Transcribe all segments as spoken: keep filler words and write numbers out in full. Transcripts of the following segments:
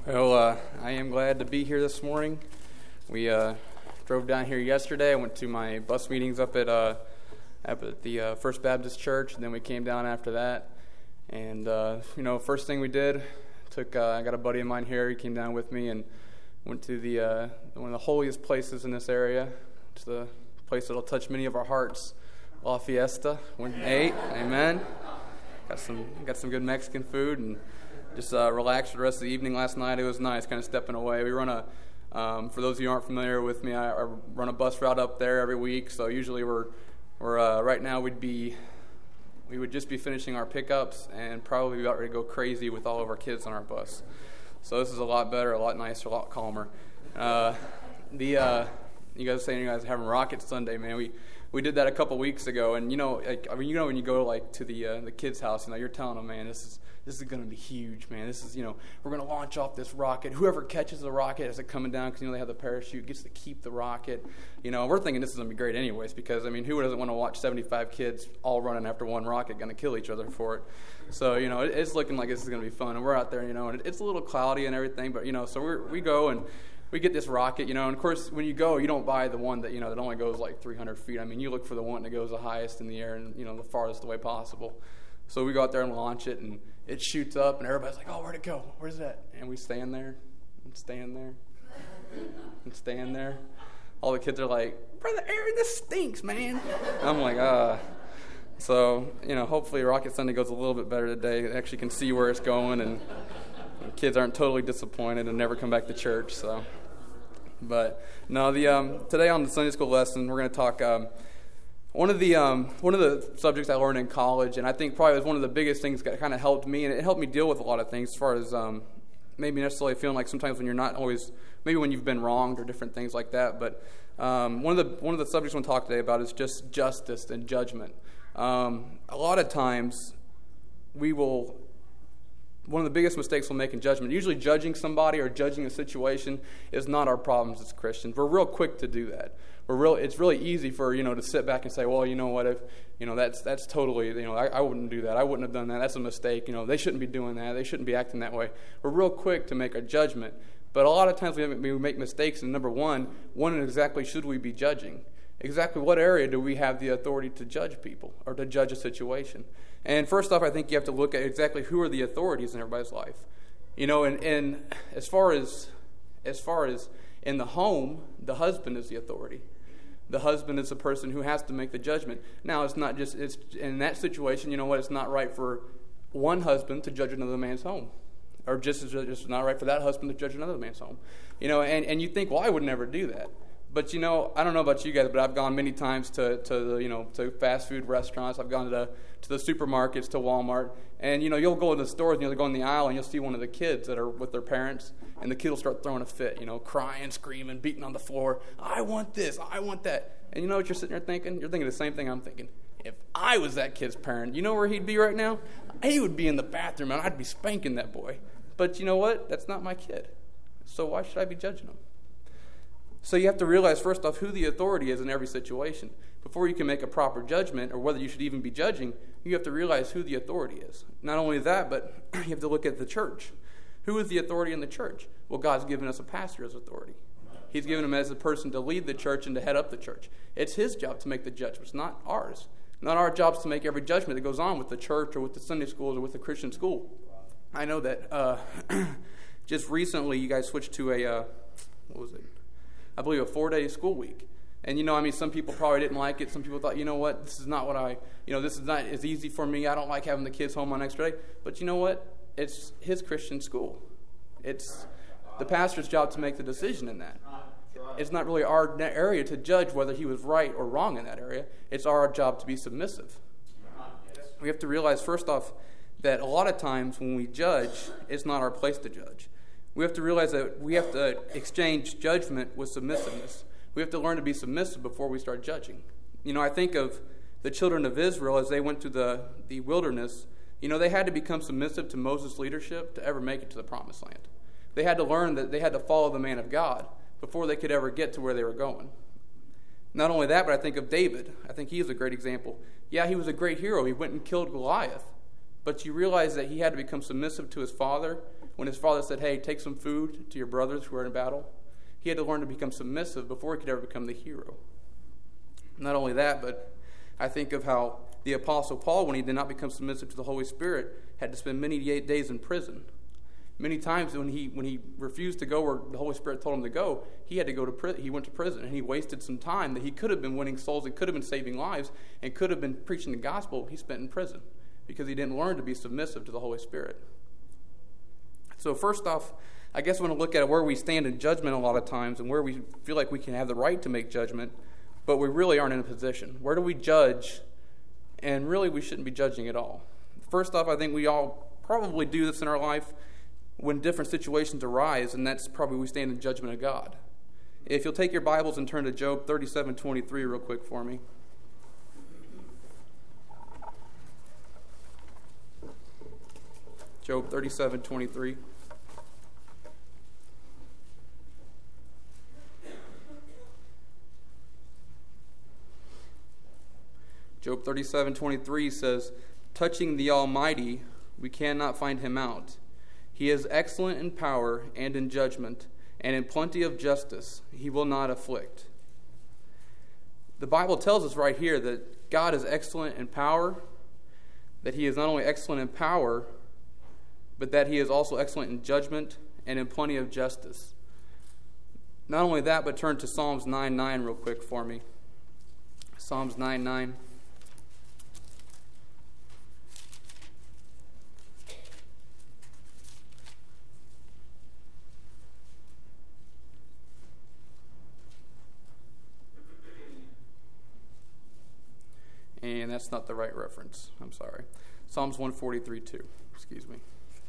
Well, uh, I am glad to be here this morning. We uh, drove down here yesterday. I went to my bus meetings up at uh, up at the uh, First Baptist Church, and then we came down after that. And uh, you know, first thing we did, took uh, I got a buddy of mine here. He came down with me and went to the uh, one of the holiest places in this area, to the place that'll touch many of our hearts, La Fiesta. Went and ate, amen. Got some got some good Mexican food and just uh, relaxed for the rest of the evening last night. It was nice, kind of stepping away. We run a, um, for those of you who aren't familiar with me, I, I run a bus route up there every week. So usually we're, we're uh, right now we'd be, we would just be finishing our pickups and probably about ready to go crazy with all of our kids on our bus. So this is a lot better, a lot nicer, a lot calmer. Uh, the uh, you guys saying you guys are having Rocket Sunday, man. We we did that a couple weeks ago, and you know, like, I mean, you know, when you go like to the uh, the kids' house, you know, you're telling them, man, this is. This is going to be huge, man. This is, you know, we're going to launch off this rocket. Whoever catches the rocket as it coming down, because, you know, they have the parachute, gets to keep the rocket. You know, we're thinking this is going to be great anyways, because, I mean, who doesn't want to watch seventy-five kids all running after one rocket going to kill each other for it? So, you know, it, it's looking like this is going to be fun. And we're out there, you know, and it, it's a little cloudy and everything, but, you know, so we we go and we get this rocket, you know, and, of course, when you go, you don't buy the one that, you know, that only goes like three hundred feet. I mean, you look for the one that goes the highest in the air and, you know, the farthest away possible. So we go out there and launch it, and it shoots up, and everybody's like, oh, where'd it go? Where's that? And we stand there, and stand there, and stand there. All the kids are like, Brother Aaron, this stinks, man. And I'm like, ah. So, you know, hopefully Rocket Sunday goes a little bit better today. They actually can see where it's going, and the kids aren't totally disappointed and never come back to church. So, But, no, the um, today on the Sunday school lesson, we're going to talk... Um, One of the um, one of the subjects I learned in college, and I think probably was one of the biggest things that kind of helped me, and it helped me deal with a lot of things as far as um, maybe necessarily feeling like sometimes when you're not always, maybe when you've been wronged or different things like that. But um, one of the one of the subjects I want to talk today about is just justice and judgment. Um, a lot of times we will, one of the biggest mistakes we'll make in judgment, usually judging somebody or judging a situation is not our problems as Christians. We're real quick to do that. We're real, it's really easy for, you know, to sit back and say, well, you know what, if, you know, that's that's totally, you know, I, I wouldn't do that. I wouldn't have done that. That's a mistake. You know, they shouldn't be doing that. They shouldn't be acting that way. We're real quick to make a judgment. But a lot of times we we make mistakes, and number one, when exactly should we be judging? Exactly what area do we have the authority to judge people or to judge a situation? And first off, I think you have to look at exactly who are the authorities in everybody's life. You know, and, and as far as as far as in the home, the husband is the authority. The husband is the person who has to make the judgment. Now, it's not just, it's in that situation, you know what, it's not right for one husband to judge another man's home. Or just as it's not right for that husband to judge another man's home. You know, and, and you think, well, I would never do that. But, you know, I don't know about you guys, but I've gone many times to, to the, you know, to fast food restaurants. I've gone to the, to the supermarkets, to Walmart. And, you know, you'll go to the stores and you'll go in the aisle and you'll see one of the kids that are with their parents. And the kid will start throwing a fit, you know, crying, screaming, beating on the floor. I want this. I want that. And you know what you're sitting there thinking? You're thinking the same thing I'm thinking. If I was that kid's parent, you know where he'd be right now? He would be in the bathroom and I'd be spanking that boy. But you know what? That's not my kid. So why should I be judging him? So you have to realize, first off, who the authority is in every situation. Before you can make a proper judgment, or whether you should even be judging, you have to realize who the authority is. Not only that, but you have to look at the church. Who is the authority in the church? Well, God's given us a pastor as authority. He's given him as a person to lead the church and to head up the church. It's his job to make the judgments, not ours. Not our jobs to make every judgment that goes on with the church or with the Sunday schools or with the Christian school. I know that uh, just recently you guys switched to a, uh, what was it? I believe a four-day school week. And, you know, I mean, some people probably didn't like it. Some people thought, you know what, this is not what I, you know, this is not as easy for me. I don't like having the kids home on extra day. But you know what? It's his Christian school. It's the pastor's job to make the decision in that. It's not really our area to judge whether he was right or wrong in that area. It's our job to be submissive. We have to realize, first off, that a lot of times when we judge, it's not our place to judge. We have to realize that we have to exchange judgment with submissiveness. We have to learn to be submissive before we start judging. You know, I think of the children of Israel as they went to the, the wilderness. You know, they had to become submissive to Moses' leadership to ever make it to the promised land. They had to learn that they had to follow the man of God before they could ever get to where they were going. Not only that, but I think of David. I think he is a great example. Yeah, he was a great hero. He went and killed Goliath. But you realize that he had to become submissive to his father when his father said, hey, take some food to your brothers who are in battle, he had to learn to become submissive before he could ever become the hero. Not only that, but I think of how the Apostle Paul, when he did not become submissive to the Holy Spirit, had to spend many days in prison. Many times when he when he refused to go where the Holy Spirit told him to go, he had to go to prison. He went to prison, and he wasted some time that he could have been winning souls, and could have been saving lives, and could have been preaching the gospel. He spent in prison because he didn't learn to be submissive to the Holy Spirit. So first off, I guess I want to look at where we stand in judgment a lot of times, and where we feel like we can have the right to make judgment, but we really aren't in a position. Where do we judge, and really we shouldn't be judging at all? First off, I think we all probably do this in our life when different situations arise, and that's probably we stand in judgment of God. If you'll take your Bibles and turn to Job thirty-seven twenty-three real quick for me. Job thirty-seven twenty-three. Job thirty-seven twenty-three says, touching the Almighty, we cannot find him out. He is excellent in power and in judgment, and in plenty of justice he will not afflict. The Bible tells us right here that God is excellent in power, that he is not only excellent in power, but that he is also excellent in judgment and in plenty of justice. Not only that, but turn to Psalms nine nine real quick for me. Psalms nine nine. And that's not the right reference. I'm sorry. Psalms one forty-three two. Excuse me.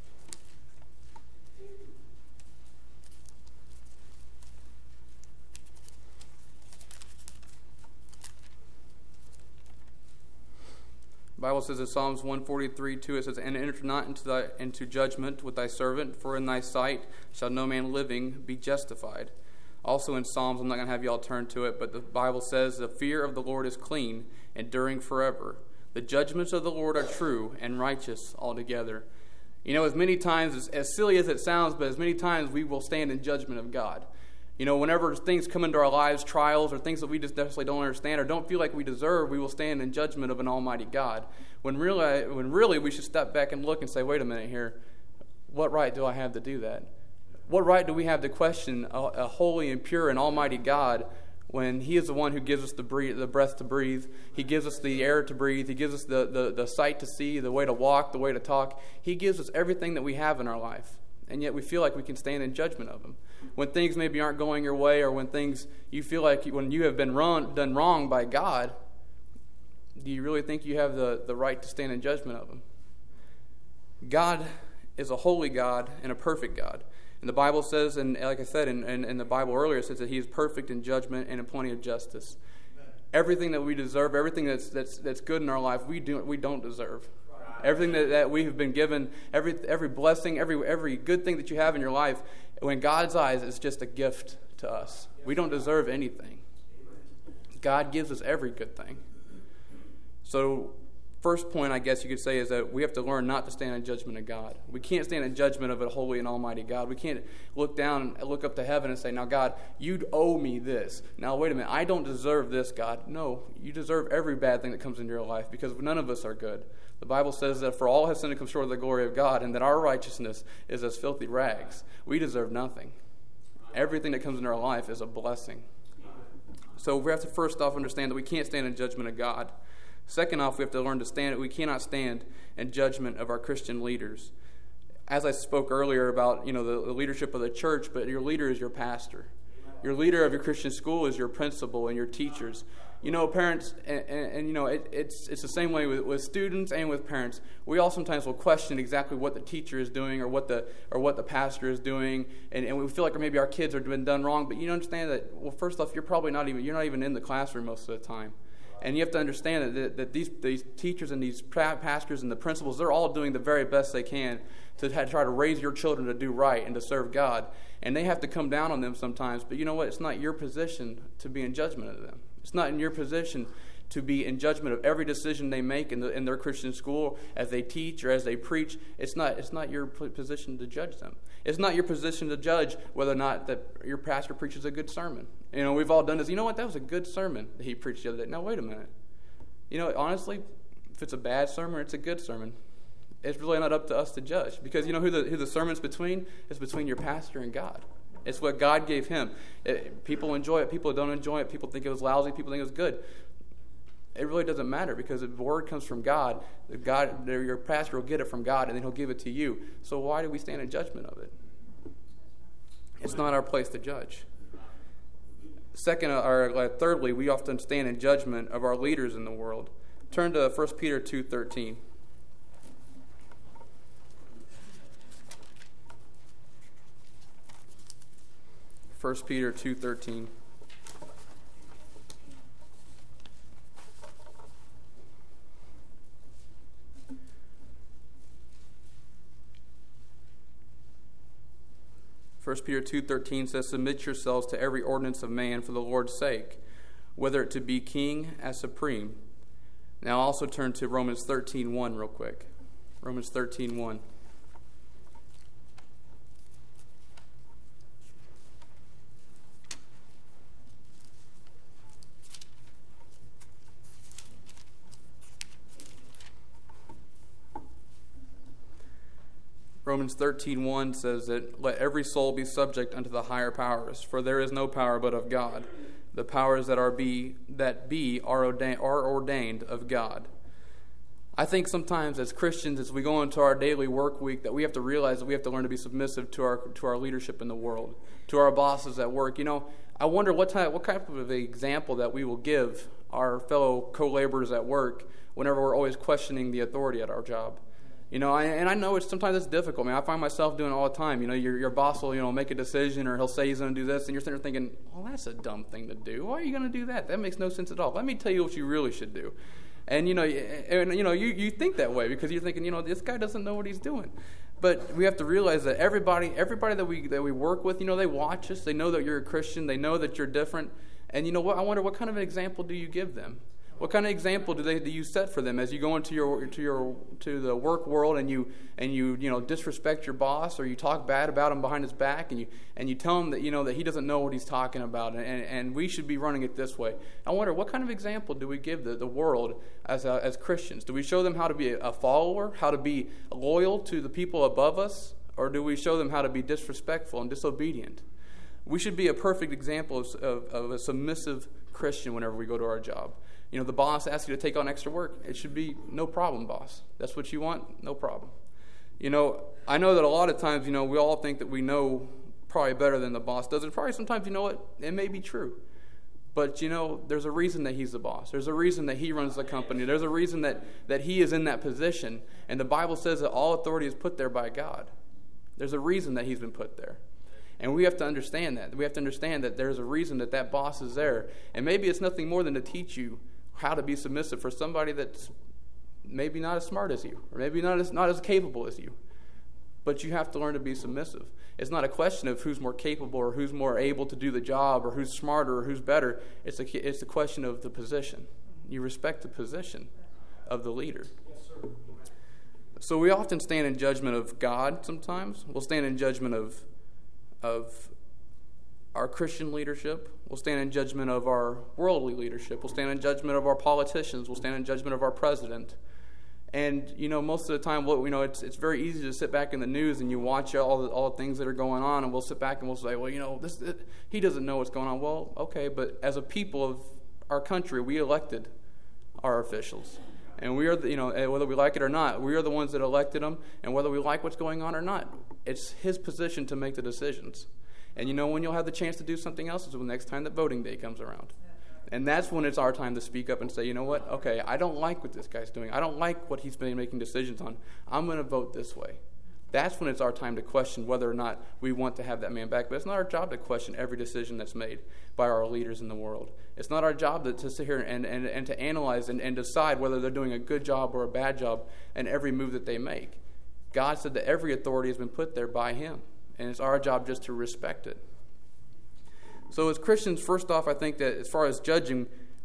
The Bible says in Psalms one forty-three two, it says, and enter not into, thy, into judgment with thy servant, for in thy sight shall no man living be justified. Also in Psalms, I'm not going to have you all turn to it, but the Bible says, the fear of the Lord is clean, enduring forever. The judgments of the Lord are true and righteous altogether. You know, as many times, as, as silly as it sounds, but as many times we will stand in judgment of God. You know, whenever things come into our lives, trials, or things that we just necessarily don't understand or don't feel like we deserve, we will stand in judgment of an almighty God. When really, when really we should step back and look and say, wait a minute here, what right do I have to do that? What right do we have to question a, a holy and pure and almighty God when he is the one who gives us the, breathe, the breath to breathe? He gives us the air to breathe. He gives us the, the, the sight to see, the way to walk, the way to talk. He gives us everything that we have in our life. And yet we feel like we can stand in judgment of him. When things maybe aren't going your way, or when things you feel like when you have been wrong, done wrong by God, do you really think you have the, the right to stand in judgment of him? God is a holy God and a perfect God. And the Bible says, and like I said in, in, in the Bible earlier, it says that he is perfect in judgment and in plenty of justice. Amen. Everything that we deserve, everything that's that's that's good in our life, we do we don't deserve. Right. Everything that, that we have been given, every every blessing, every every good thing that you have in your life, in God's eyes, is just a gift to us. We don't deserve anything. God gives us every good thing. So, first point, I guess you could say, is that we have to learn not to stand in judgment of God. We can't stand in judgment of a holy and almighty God. We can't look down and look up to heaven and say, now, God, you owe me this. Now, wait a minute, I don't deserve this, God. No, you deserve every bad thing that comes into your life, because none of us are good. The Bible says that for all have sinned and come short of the glory of God, and that our righteousness is as filthy rags. We deserve nothing. Everything that comes into our life is a blessing. So we have to first off understand that we can't stand in judgment of God. Second off, we have to learn to stand. We cannot stand in judgment of our Christian leaders. As I spoke earlier about, you know, the, the leadership of the church, but your leader is your pastor. Your leader of your Christian school is your principal and your teachers. You know, parents, and, and, and you know, it, it's it's the same way with, with students and with parents. We all sometimes will question exactly what the teacher is doing, or what the or what the pastor is doing, and, and we feel like maybe our kids are been done wrong. But you understand that, well, first off, you're probably not even you're not even in the classroom most of the time. And you have to understand that, that these, these teachers and these pastors and the principals, they're all doing the very best they can to try to raise your children to do right and to serve God. And they have to come down on them sometimes. But you know what? It's not your position to be in judgment of them. It's not in your position to be in judgment of every decision they make in, the, in their Christian school, as they teach or as they preach. It's not, it's not your position to judge them. It's not your position to judge whether or not that your pastor preaches a good sermon. You know, we've all done this. You know what? That was a good sermon that he preached the other day. Now, wait a minute. You know, honestly, if it's a bad sermon, it's a good sermon. It's really not up to us to judge, because you know who the who the sermon's between? It's between your pastor and God. It's what God gave him. It, people enjoy it. People don't enjoy it. People think it was lousy. People think it was good. It really doesn't matter, because if the word comes from God, God, your pastor will get it from God, and then he'll give it to you. So why do we stand in judgment of it? It's not our place to judge. Second, or thirdly, we often stand in judgment of our leaders in the world. Turn to First Peter two thirteen. First Peter two thirteen. First Peter two thirteen says, "Submit yourselves to every ordinance of man for the Lord's sake, whether it to be king as supreme." Now also turn to Romans thirteen one real quick. Romans thirteen one. Romans thirteen one says that, "Let every soul be subject unto the higher powers, for there is no power but of God. The powers that are be that be are ordained, are ordained of God." I think sometimes as Christians, as we go into our daily work week, that we have to realize that we have to learn to be submissive to our to our leadership in the world, to our bosses at work. You know, I wonder what type, what type of example that we will give our fellow co-laborers at work whenever we're always questioning the authority at our job. You know, I, and I know it's sometimes it's difficult. I mean, I find myself doing it all the time. You know, your your boss will, you know, make a decision, or he'll say he's going to do this, and you're sitting there thinking, well, that's a dumb thing to do. Why are you going to do that? That makes no sense at all. Let me tell you what you really should do. And, you know, and, you know, you, you think that way because you're thinking, you know, this guy doesn't know what he's doing. But we have to realize that everybody everybody that we that we work with, you know, they watch us. They know that you're a Christian. They know that you're different. And, you know what? I wonder what kind of an example do you give them? What kind of example do they do you set for them as you go into your to your to the work world and you and you you know disrespect your boss, or you talk bad about him behind his back, and you and you tell him that you know that he doesn't know what he's talking about, and, and we should be running it this way. I wonder what kind of example do we give the, the world as a, as Christians? Do we show them how to be a follower, how to be loyal to the people above us, or do we show them how to be disrespectful and disobedient? We should be a perfect example of, of, of a submissive Christian whenever we go to our job. You know, the boss asks you to take on extra work. It should be, no problem, boss. That's what you want? No problem. You know, I know that a lot of times, you know, we all think that we know probably better than the boss does. And probably sometimes, you know what, it may be true. But, you know, there's a reason that he's the boss. There's a reason that he runs the company. There's a reason that, that he is in that position. And the Bible says that all authority is put there by God. There's a reason that he's been put there. And we have to understand that. We have to understand that there's a reason that that boss is there. And maybe it's nothing more than to teach you how to be submissive for somebody that's maybe not as smart as you, or maybe not as not as capable as you. But you have to learn to be submissive. It's not a question of who's more capable or who's more able to do the job or who's smarter or who's better. It's a, it's a question of the position. You respect the position of the leader. Yes, sir. So we often stand in judgment of God sometimes. We'll stand in judgment of of our Christian leadership. We'll stand in judgment of our worldly leadership. We'll stand in judgment of our politicians. We'll stand in judgment of our president. And, you know, most of the time, what you know, it's it's very easy to sit back in the news and you watch all the, all the things that are going on, and we'll sit back and we'll say, well, you know, this it, he doesn't know what's going on. Well, okay, but as a people of our country, we elected our officials. And we are, the, you know, whether we like it or not, we are the ones that elected them. And whether we like what's going on or not, it's his position to make the decisions. And you know when you'll have the chance to do something else is the next time that voting day comes around. And that's when it's our time to speak up and say, you know what, okay, I don't like what this guy's doing. I don't like what he's been making decisions on. I'm going to vote this way. That's when it's our time to question whether or not we want to have that man back. But it's not our job to question every decision that's made by our leaders in the world. It's not our job to, to sit here and, and, and to analyze and, and decide whether they're doing a good job or a bad job in every move that they make. God said that every authority has been put there by him. And it's our job just to respect it. So as Christians, first off, I think that as far as judging,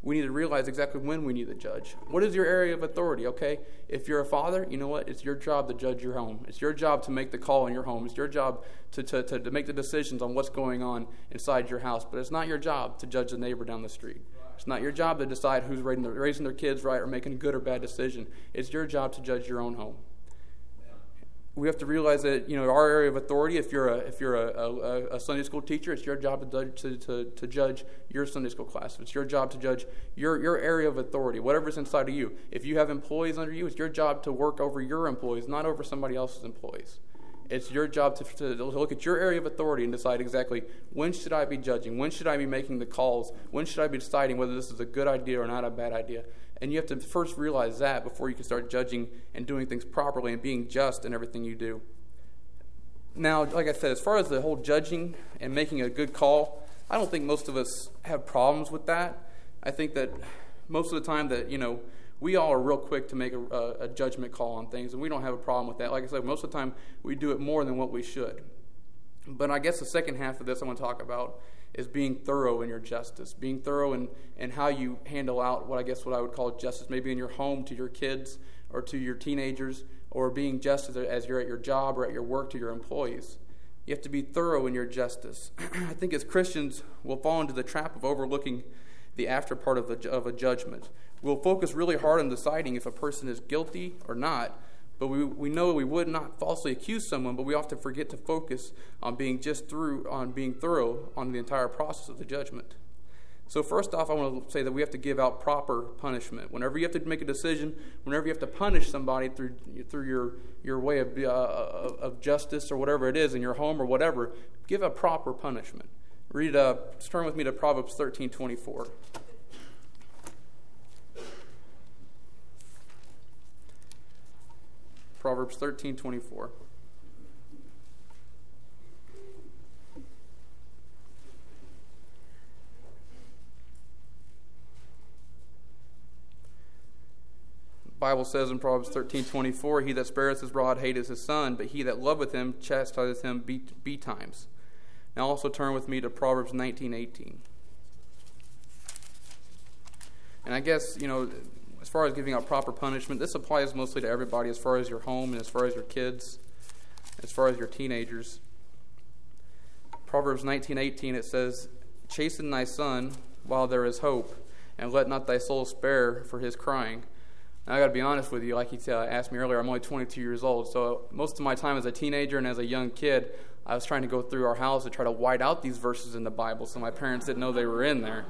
we need to realize exactly when we need to judge. What is your area of authority, okay? If you're a father, you know what? It's your job to judge your home. It's your job to make the call in your home. It's your job to, to, to, to make the decisions on what's going on inside your house. But it's not your job to judge the neighbor down the street. It's not your job to decide who's raising their, raising their kids right or making a good or bad decision. It's your job to judge your own home. We have to realize that, you know, our area of authority, if you're a if you're a, a, a Sunday school teacher, it's your job to, judge, to, to, to judge your Sunday school class. It's your job to judge your, your area of authority, whatever's inside of you. If you have employees under you, it's your job to work over your employees, not over somebody else's employees. It's your job to, to, to look at your area of authority and decide exactly when should I be judging, when should I be making the calls, when should I be deciding whether this is a good idea or not a bad idea. And you have to first realize that before you can start judging and doing things properly and being just in everything you do. Now, like I said, as far as the whole judging and making a good call, I don't think most of us have problems with that. I think that most of the time that, you know, we all are real quick to make a, a, a judgment call on things, and we don't have a problem with that. Like I said, most of the time we do it more than what we should. But I guess the second half of this I want to talk about is being thorough in your justice, being thorough in, in how you handle out what I guess what I would call justice, maybe in your home to your kids or to your teenagers, or being just as, as you're at your job or at your work to your employees. You have to be thorough in your justice. I think as Christians, we'll fall into the trap of overlooking the after part of, the, of a judgment. We'll focus really hard on deciding if a person is guilty or not, but we we know we would not falsely accuse someone, but we often forget to focus on being just through, on being thorough on the entire process of the judgment. So first off, I want to say that we have to give out proper punishment. Whenever you have to make a decision, whenever you have to punish somebody through through your, your way of, uh, of justice or whatever it is in your home or whatever, give a proper punishment. Read, uh, turn with me to Proverbs thirteen twenty-four. Proverbs thirteen twenty-four. The Bible says in Proverbs thirteen twenty-four, he that spareth his rod hateth his son, but he that loveth him chastiseth him betimes. Now also turn with me to Proverbs nineteen eighteen. And I guess, you know, as far as giving out proper punishment, this applies mostly to everybody as far as your home and as far as your kids, as far as your teenagers. Proverbs nineteen eighteen, it says, chasten thy son while there is hope, and let not thy soul spare for his crying. Now, I got to be honest with you, like he uh, asked me earlier, I'm only twenty-two years old, so most of my time as a teenager and as a young kid, I was trying to go through our house to try to white out these verses in the Bible so my parents didn't know they were in there.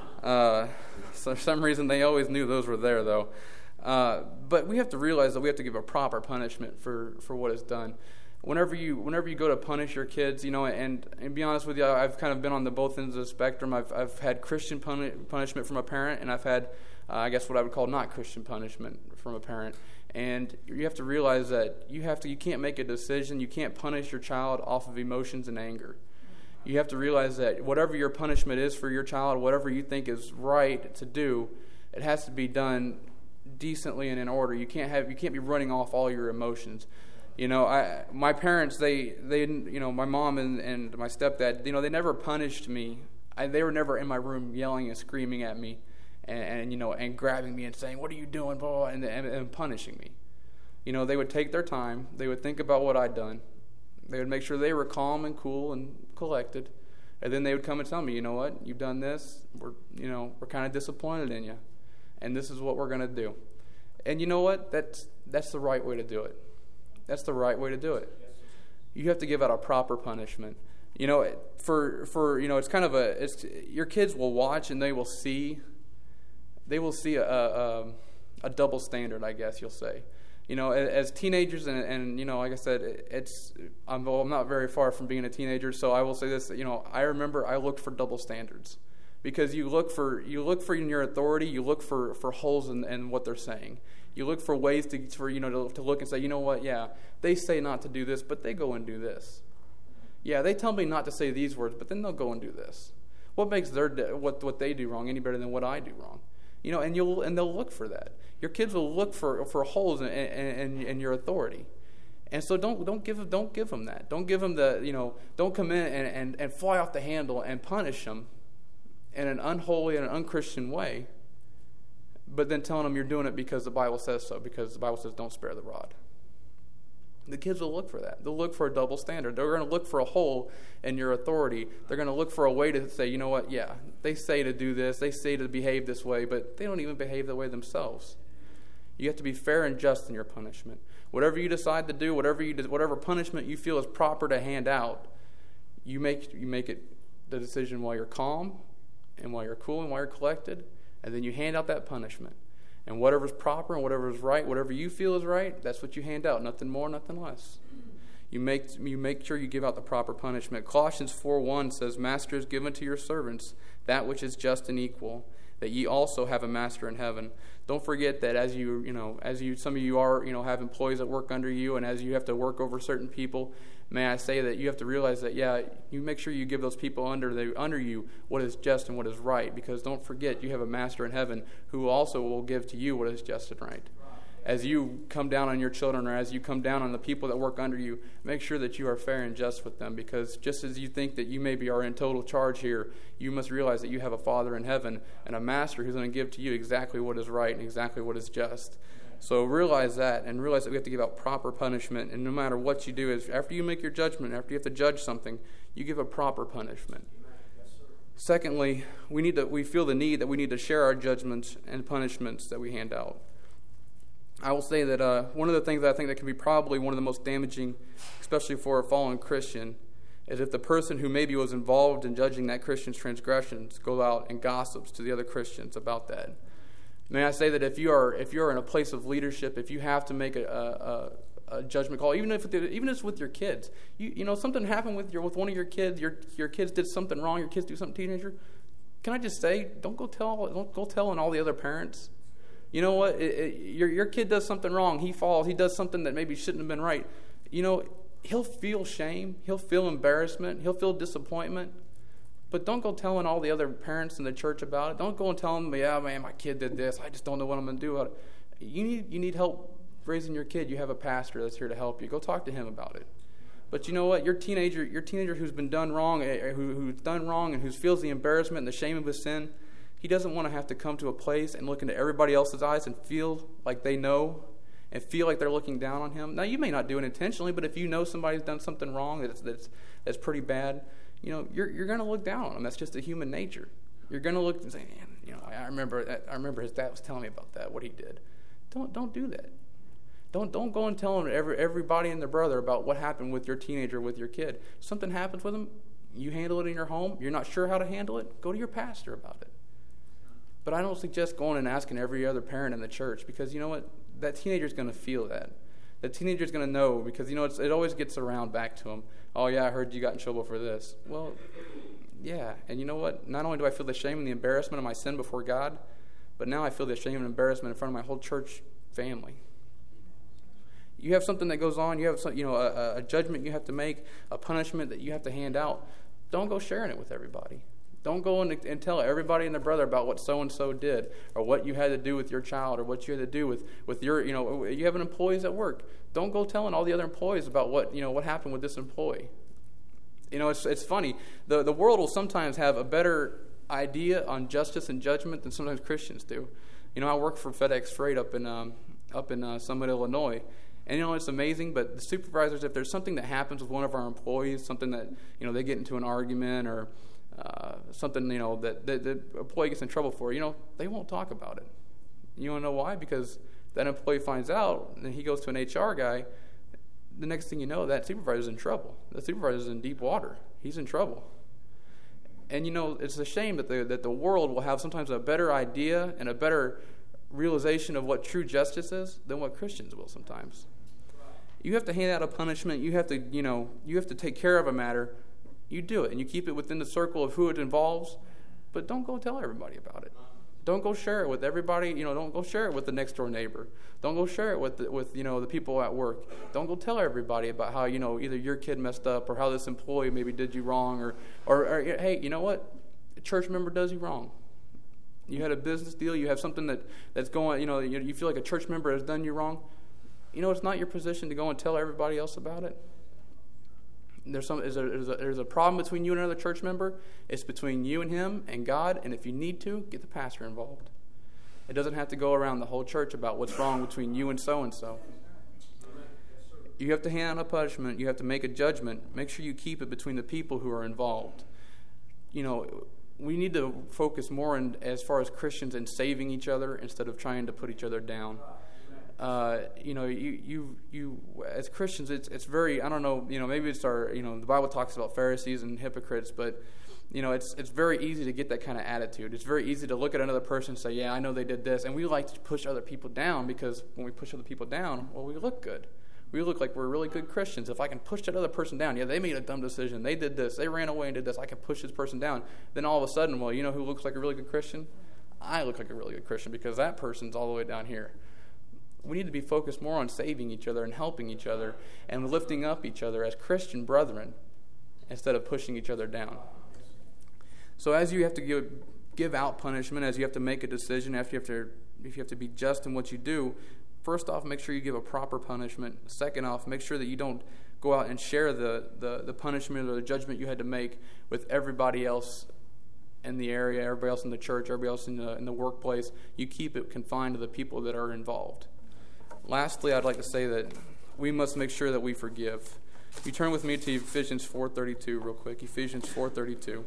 Uh, so for some reason, they always knew those were there, though. Uh, but we have to realize that we have to give a proper punishment for, for what is done. Whenever you whenever you go to punish your kids, you know, and, and be honest with you, I've kind of been on the both ends of the spectrum. I've I've had Christian puni- punishment from a parent, and I've had, uh, I guess, what I would call not Christian punishment from a parent. And you have to realize that you have to you can't make a decision. You can't punish your child off of emotions and anger. You have to realize that whatever your punishment is for your child, whatever you think is right to do, it has to be done decently and in order. You can't have you can't be running off all your emotions. You know, I my parents, they, they you know, my mom and, and my stepdad, you know, they never punished me. I, they were never in my room yelling and screaming at me and, and you know, and grabbing me and saying, what are you doing, blah, and, and, and punishing me. You know, they would take their time. They would think about what I'd done. They would make sure they were calm and cool and collected. And then they would come and tell me, you know what, you've done this. We're, you know, we're kind of disappointed in you. And this is what we're going to do. And you know what? That's that's the right way to do it. That's the right way to do it. You have to give out a proper punishment. You know, for for you know, it's kind of a it's your kids will watch and they will see they will see a a, a double standard, I guess you'll say. You know, as teenagers and and you know, like I said, it's I'm well, I'm not very far from being a teenager, so I will say this. You know, I remember I looked for double standards because you look for you look for in your authority, you look for, for holes in, in what they're saying. You look for ways to, for you know to, to look and say, you know what, yeah, they say not to do this, but they go and do this. Yeah, they tell me not to say these words, but then they'll go and do this. What makes their what what they do wrong any better than what I do wrong? You know, and you'll and they'll look for that. Your kids will look for, for holes in, in, in, in your authority, and so don't don't give don't give them that. Don't give them the you know don't come in and, and, and fly off the handle and punish them in an unholy and an unchristian way. but then telling them you're doing it because the Bible says so, because the Bible says don't spare the rod. The kids will look for that. They'll look for a double standard. They're going to look for a hole in your authority. They're going to look for a way to say, you know what, yeah, they say to do this, they say to behave this way, but they don't even behave that way themselves. You have to be fair and just in your punishment. Whatever you decide to do, whatever you do, whatever punishment you feel is proper to hand out, you make you make it the decision while you're calm and while you're cool and while you're collected, and then you hand out that punishment. And whatever's proper and whatever's right, whatever you feel is right, that's what you hand out. Nothing more, nothing less. You make you make sure you give out the proper punishment. Colossians four one says, Masters, give unto your servants that which is just and equal, that ye also have a master in heaven. Don't forget that as you, you know, as you, some of you are, you know, have employees that work under you, and as you have to work over certain people, may I say that you have to realize that, yeah, you make sure you give those people under the, under you what is just and what is right, because don't forget you have a master in heaven who also will give to you what is just and right. As you come down on your children, or as you come down on the people that work under you, make sure that you are fair and just with them, because just as you think that you maybe are in total charge here, you must realize that you have a Father in heaven and a master who's going to give to you exactly what is right and exactly what is just. So realize that, and realize that we have to give out proper punishment, and no matter what you do, is after you make your judgment, after you have to judge something, you give a proper punishment. Secondly, we need to, we feel the need that we need to share our judgments and punishments that we hand out. I will say that uh, one of the things that I think that can be probably one of the most damaging, especially for a fallen Christian, is if the person who maybe was involved in judging that Christian's transgressions go out and gossips to the other Christians about that. May I say that if you are if you're in a place of leadership, if you have to make a, a, a judgment call, even if even if it's with your kids, you you know something happened with your with one of your kids, your your kids did something wrong, your kids do something teenager. Can I just say, don't go tell don't go telling all the other parents. You know what? It, it, your your kid does something wrong. He falls. He does something that maybe shouldn't have been right. You know, he'll feel shame. He'll feel embarrassment. He'll feel disappointment. But don't go telling all the other parents in the church about it. Don't go and tell them, yeah, man, my kid did this. I just don't know what I'm going to do about it. You need you need help raising your kid. You have a pastor that's here to help you. Go talk to him about it. But you know what? Your teenager, your teenager who's been done wrong, who, who's done wrong, and who feels the embarrassment and the shame of his sin, he doesn't want to have to come to a place and look into everybody else's eyes and feel like they know and feel like they're looking down on him. Now, you may not do it intentionally, but if you know somebody's done something wrong that's that's, that's pretty bad, you know, you're you're going to look down on them. That's just a human nature. You're going to look and say, man, you know, I remember I remember his dad was telling me about that, what he did. Don't don't do that. Don't don't go and tell every everybody and their brother about what happened with your teenager, with your kid. If something happens with them, you handle it in your home. You're not sure how to handle it, go to your pastor about it. But I don't suggest going and asking every other parent in the church, because you know what? That teenager's going to feel that. That teenager's going to know, because you know it's, it always gets around back to him. Oh, yeah, I heard you got in trouble for this. Well, yeah. And you know what? Not only do I feel the shame and the embarrassment of my sin before God, but now I feel the shame and embarrassment in front of my whole church family. You have something that goes on. You have some, you know, a, a judgment you have to make, a punishment that you have to hand out. Don't go sharing it with everybody. Don't go and, and tell everybody and their brother about what so-and-so did, or what you had to do with your child, or what you had to do with, with your, you know, you have an employees at work. Don't go telling all the other employees about what, you know, what happened with this employee. You know, it's it's funny. The, the world will sometimes have a better idea on justice and judgment than sometimes Christians do. You know, I work for FedEx Freight up in, um, up in uh, Summit, Illinois. And, you know, it's amazing, but the supervisors, if there's something that happens with one of our employees, something that, you know, they get into an argument, or Uh, something, you know, that, that the employee gets in trouble for, you know, they won't talk about it. You want to know why? Because that employee finds out, and he goes to an H R guy. The next thing you know, that supervisor's in trouble. The supervisor's in deep water. He's in trouble. And, you know, it's a shame that the, that the world will have sometimes a better idea and a better realization of what true justice is than what Christians will sometimes. You have to hand out a punishment. You have to, you know, you have to take care of a matter. You do it, and you keep it within the circle of who it involves, but don't go tell everybody about it. Don't go share it with everybody. You know, don't go share it with the next door neighbor. Don't go share it with the, with you know the people at work. Don't go tell everybody about how you know either your kid messed up, or how this employee maybe did you wrong, or or, or hey, you know what, a church member does you wrong. You had a business deal. You have something that, that's going. You know, you, you feel like a church member has done you wrong. You know, it's not your position to go and tell everybody else about it. There's some there's a, there's a there's a problem between you and another church member. It's between you and him and God. And if you need to, get the pastor involved. It doesn't have to go around the whole church about what's wrong between you and so-and-so. You have to hand out a punishment. You have to make a judgment. Make sure you keep it between the people who are involved. You know, we need to focus more in, as far as Christians, in saving each other instead of trying to put each other down. Uh, you know, you, you, you, as Christians, it's, it's very, I don't know, you know, maybe it's our, you know, the Bible talks about Pharisees and hypocrites, but, you know, it's, it's very easy to get that kind of attitude. It's very easy to look at another person and say, yeah, I know they did this. And we like to push other people down because when we push other people down, well, we look good. We look like we're really good Christians. If I can push that other person down, yeah, they made a dumb decision. They did this. They ran away and did this. I can push this person down. Then all of a sudden, well, you know who looks like a really good Christian? I look like a really good Christian because that person's all the way down here. We need to be focused more on saving each other and helping each other and lifting up each other as Christian brethren instead of pushing each other down. So as you have to give, give out punishment, as you have to make a decision, after you have to, if you have to be just in what you do, first off, make sure you give a proper punishment. Second off, make sure that you don't go out and share the, the, the punishment or the judgment you had to make with everybody else in the area, everybody else in the church, everybody else in the, in the workplace. You keep it confined to the people that are involved. Lastly, I'd like to say that we must make sure that we forgive. You turn with me to Ephesians four thirty-two real quick. Ephesians four thirty-two.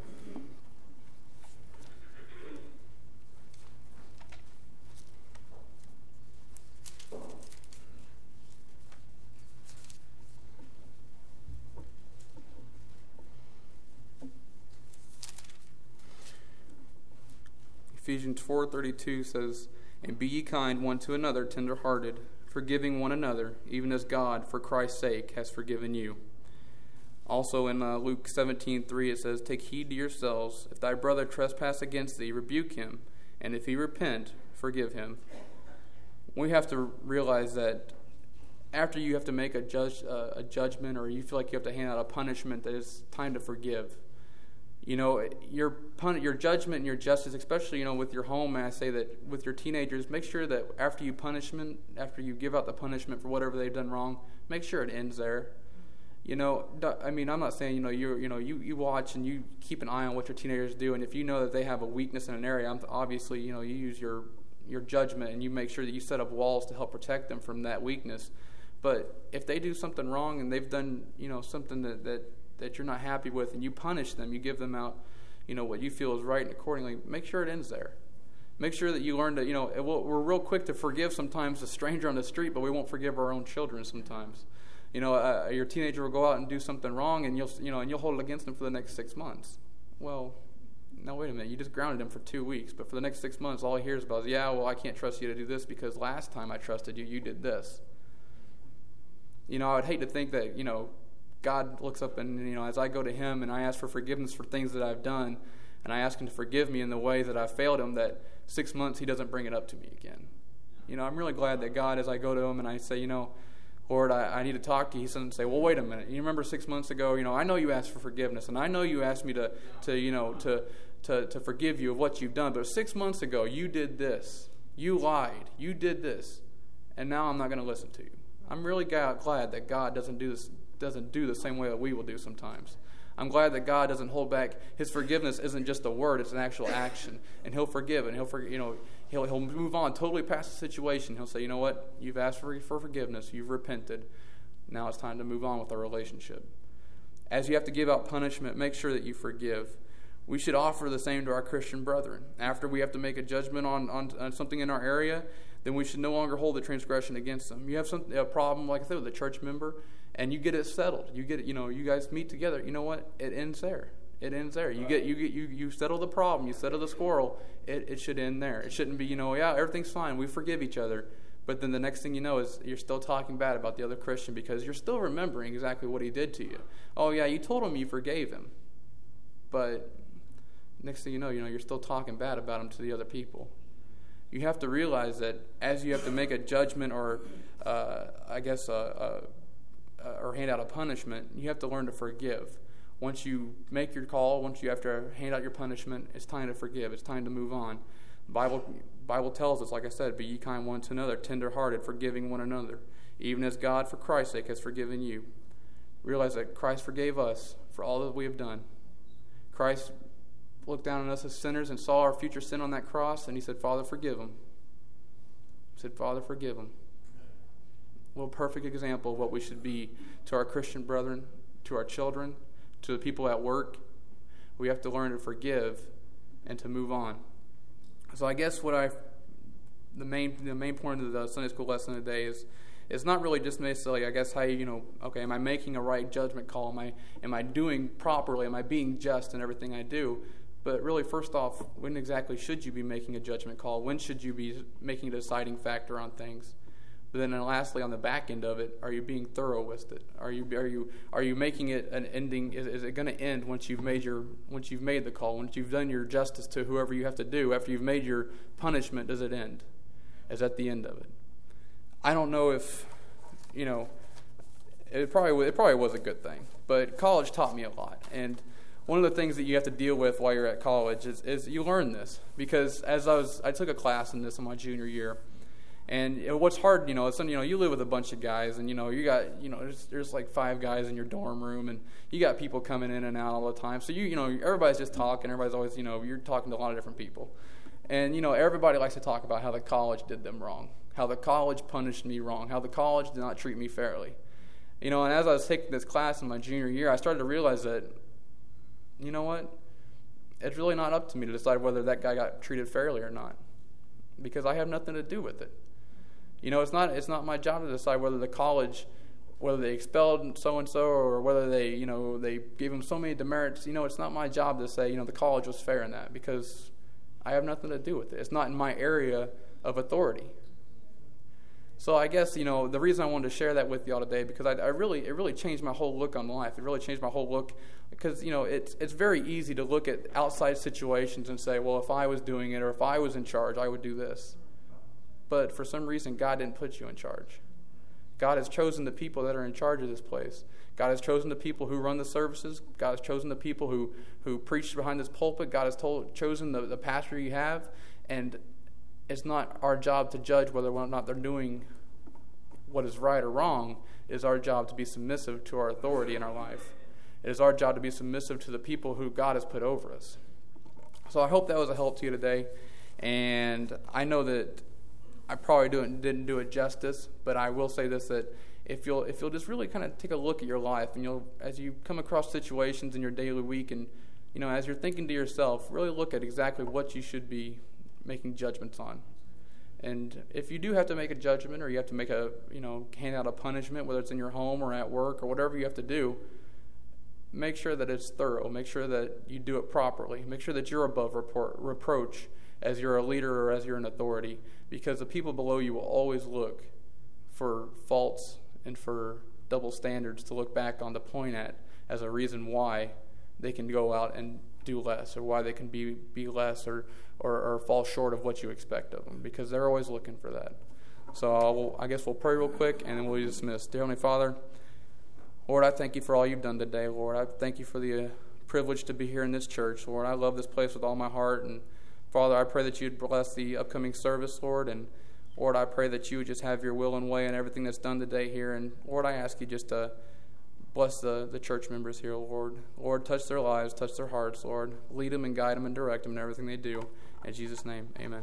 Ephesians four thirty-two says, "And be ye kind one to another, tender-hearted, forgiving one another, even as God, for Christ's sake, has forgiven you." Also in uh, Luke seventeen three it says, "Take heed to yourselves. If thy brother trespass against thee, rebuke him. And if he repent, forgive him." We have to realize that after you have to make a, judge, uh, a judgment, or you feel like you have to hand out a punishment, that it's time to forgive. You know, your pun- your judgment and your justice, especially, you know, with your home, and I say that with your teenagers, make sure that after you punishment, after you give out the punishment for whatever they've done wrong, make sure it ends there. You know, I mean, I'm not saying, you know, you you know, you, you watch and you keep an eye on what your teenagers do, and if you know that they have a weakness in an area, obviously, you know, you use your your judgment and you make sure that you set up walls to help protect them from that weakness. But if they do something wrong and they've done, you know, something that, that, that you're not happy with, and you punish them, you give them out, you know, what you feel is right, and accordingly, make sure it ends there. Make sure that you learn to, you know, we're real quick to forgive sometimes a stranger on the street, but we won't forgive our own children sometimes. You know, uh, your teenager will go out and do something wrong, and you'll, you know, and you'll hold it against them for the next six months. Well, no, wait a minute. You just grounded him for two weeks, but for the next six months, all he hears about is, yeah, well, I can't trust you to do this because last time I trusted you, you did this. You know, I would hate to think that, you know, God looks up and, you know, as I go to him and I ask for forgiveness for things that I've done, and I ask him to forgive me in the way that I failed him, that six months he doesn't bring it up to me again. You know, I'm really glad that God, as I go to him and I say, you know, Lord, I, I need to talk to you, he doesn't say, well, wait a minute. You remember six months ago, you know, I know you asked for forgiveness, and I know you asked me to, to you know, to, to, to forgive you of what you've done, but six months ago you did this. You lied. You did this. And now I'm not going to listen to you. I'm really glad that God doesn't do this, doesn't do the same way that we will do sometimes. I'm glad that God doesn't hold back. His forgiveness isn't just a word; it's an actual action, and He'll forgive, and He'll, for, you know, He'll He'll move on totally past the situation. He'll say, you know what? You've asked for for forgiveness. You've repented. Now it's time to move on with our relationship. As you have to give out punishment, make sure that you forgive. We should offer the same to our Christian brethren. After we have to make a judgment on, on, on something in our area, then we should no longer hold the transgression against them. You have some, a problem, like I said, with a church member, and you get it settled. You get it, you know, you guys meet together. You know what? It ends there. It ends there. You get, you get, you, you settle the problem. You settle the squirrel. It, it should end there. It shouldn't be, you know, yeah, everything's fine. We forgive each other. But then the next thing you know is you're still talking bad about the other Christian because you're still remembering exactly what he did to you. Oh yeah, you told him you forgave him, but next thing you know, you know, you're still talking bad about him to the other people. You have to realize that as you have to make a judgment or, uh, I guess, uh, uh, or hand out a punishment, you have to learn to forgive. Once you make your call, once you have to hand out your punishment, it's time to forgive. It's time to move on. The Bible, Bible tells us, like I said, be ye kind one to another, tender-hearted, forgiving one another, even as God, for Christ's sake, has forgiven you. Realize that Christ forgave us for all that we have done. Christ looked down on us as sinners and saw our future sin on that cross, and he said, Father, forgive them. said, Father, forgive them. What a perfect example of what we should be to our Christian brethren, to our children, to the people at work. We have to learn to forgive and to move on. So I guess what I, the main the main point of the Sunday school lesson today is, it's not really just necessarily, I guess, how you, you know, okay, am I making a right judgment call? Am I am I doing properly? Am I being just in everything I do? But really, first off, when exactly should you be making a judgment call? When should you be making a deciding factor on things? But then, and lastly, on the back end of it, are you being thorough with it? Are you are you are you making it an ending? Is, is it going to end once you've made your once you've made the call? Once you've done your justice to whoever you have to do, after you've made your punishment, does it end? Is that the end of it? I don't know if, you know, it probably it probably was a good thing, but college taught me a lot. And one of the things that you have to deal with while you're at college is, is you learn this, because as I was I took a class in this in my junior year. And what's hard, you know, is, you know, you live with a bunch of guys, and you know, you got, you know, there's, there's like five guys in your dorm room, and you got people coming in and out all the time. So you, you know, everybody's just talking. Everybody's always, you know, you're talking to a lot of different people, and you know, everybody likes to talk about how the college did them wrong, how the college punished me wrong, how the college did not treat me fairly, you know. And as I was taking this class in my junior year, I started to realize that, you know what, it's really not up to me to decide whether that guy got treated fairly or not, because I have nothing to do with it. You know, it's not it's not my job to decide whether the college, whether they expelled so-and-so or whether they, you know, they gave them so many demerits. You know, it's not my job to say, you know, the college was fair in that, because I have nothing to do with it. It's not in my area of authority. So I guess, you know, the reason I wanted to share that with y'all today, because I, I really, it really changed my whole look on life. It really changed my whole look, because, you know, it's it's very easy to look at outside situations and say, well, if I was doing it or if I was in charge, I would do this. But for some reason, God didn't put you in charge. God has chosen the people that are in charge of this place. God has chosen the people who run the services. God has chosen the people who, who preach behind this pulpit. God has told, chosen the, the pastor you have. And it's not our job to judge whether or not they're doing what is right or wrong. It is our job to be submissive to our authority in our life. It is our job to be submissive to the people who God has put over us. So I hope that was a help to you today. And I know that I probably didn't, didn't do it justice, but I will say this, that if you'll if you'll just really kind of take a look at your life, and you'll, as you come across situations in your daily week, and you know, as you're thinking to yourself, really look at exactly what you should be making judgments on. And if you do have to make a judgment, or you have to make a, you know, hand out a punishment, whether it's in your home or at work or whatever you have to do, make sure that it's thorough. Make sure that you do it properly. Make sure that you're above report, reproach as you're a leader or as you're an authority, because the people below you will always look for faults and for double standards to look back on, to point at as a reason why they can go out and do less, or why they can be, be less or, or, or fall short of what you expect of them, because they're always looking for that. So I'll, I guess we'll pray real quick, and then we'll be dismissed. Dear Heavenly Father, Lord, I thank you for all you've done today, Lord. I thank you for the uh, privilege to be here in this church, Lord. I love this place with all my heart, and Father, I pray that you'd bless the upcoming service, Lord, and Lord, I pray that you would just have your will and way in everything that's done today here. And Lord, I ask you just to bless the, the church members here, Lord. Lord, touch their lives, touch their hearts, Lord. Lead them and guide them and direct them in everything they do. In Jesus' name, amen.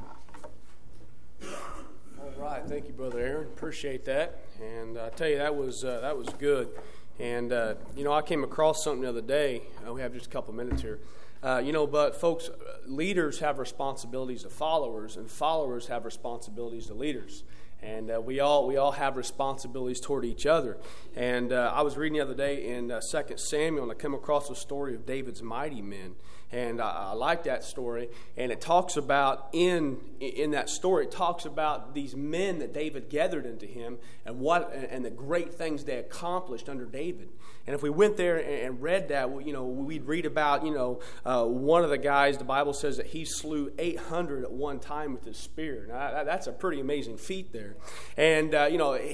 All right, thank you, Brother Aaron. Appreciate that. And I tell you, that was uh, that was good. And uh, you know, I came across something the other day. Uh, we have just a couple minutes here. Uh, you know, but folks, leaders have responsibilities to followers, and followers have responsibilities to leaders. And uh, we all we all have responsibilities toward each other. And uh, I was reading the other day in uh, Second Samuel, and I came across the story of David's mighty men. And I, I like that story. And it talks about, in in that story, it talks about these men that David gathered into him, and what and the great things they accomplished under David. And if we went there and read that, you know, we'd read about, you know, uh, one of the guys, the Bible says that he slew eight hundred at one time with his spear. Now, that's a pretty amazing feat there. And, uh, you know,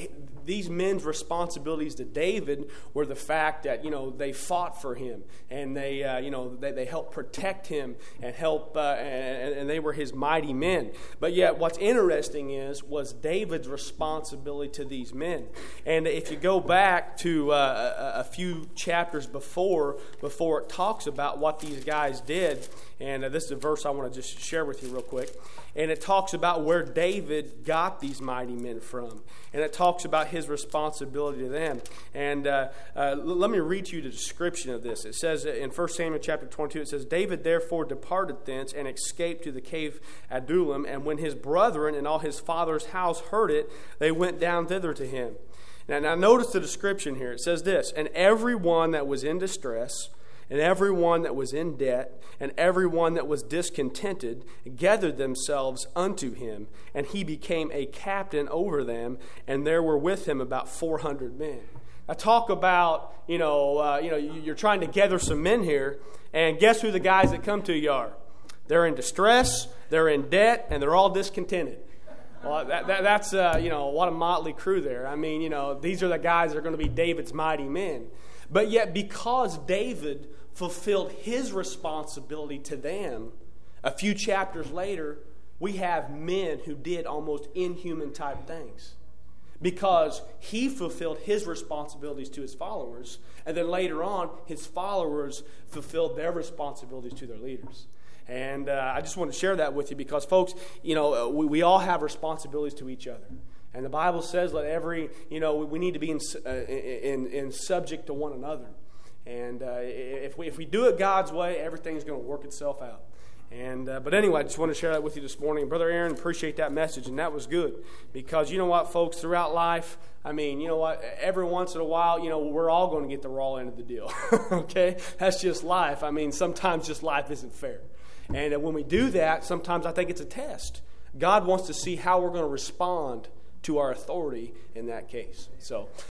these men's responsibilities to David were the fact that, you know, they fought for him, and they, uh, you know, they, they helped protect him and help, uh, and, and they were his mighty men. But yet, what's interesting is was David's responsibility to these men. And if you go back to uh, a, a few chapters before, before it talks about what these guys did, and uh, this is a verse I want to just share with you real quick. And it talks about where David got these mighty men from. And it talks about his responsibility to them. And uh, uh, let me read to you the description of this. It says in First Samuel chapter twenty-two, it says, David therefore departed thence and escaped to the cave Adullam. And when his brethren and all his father's house heard it, they went down thither to him. Now, now notice the description here. It says this, and every one that was in distress, and everyone that was in debt, and everyone that was discontented, gathered themselves unto him, and he became a captain over them, and there were with him about four hundred men. Now talk about, you know, uh, you know, you're trying to gather some men here, and guess who the guys that come to you are? They're in distress, they're in debt, and they're all discontented. Well, that, that, that's, uh, you know, what a motley crew there. I mean, you know, these are the guys that are going to be David's mighty men. But yet, because David fulfilled his responsibility to them, a few chapters later, we have men who did almost inhuman type things. Because he fulfilled his responsibilities to his followers, and then later on, his followers fulfilled their responsibilities to their leaders. And uh, I just want to share that with you because, folks, you know, we, we all have responsibilities to each other. And the Bible says, let every, you know, we need to be in, uh, in, in subject to one another. And uh, if we if we do it God's way, everything's going to work itself out. And uh, but anyway, I just want to share that with you this morning. Brother Aaron, appreciate that message, and that was good. Because you know what, folks, throughout life, I mean, you know what, every once in a while, you know, we're all going to get the raw end of the deal. Okay? That's just life. I mean, sometimes just life isn't fair. And uh, when we do that, sometimes I think it's a test. God wants to see how we're going to respond to our authority in that case. So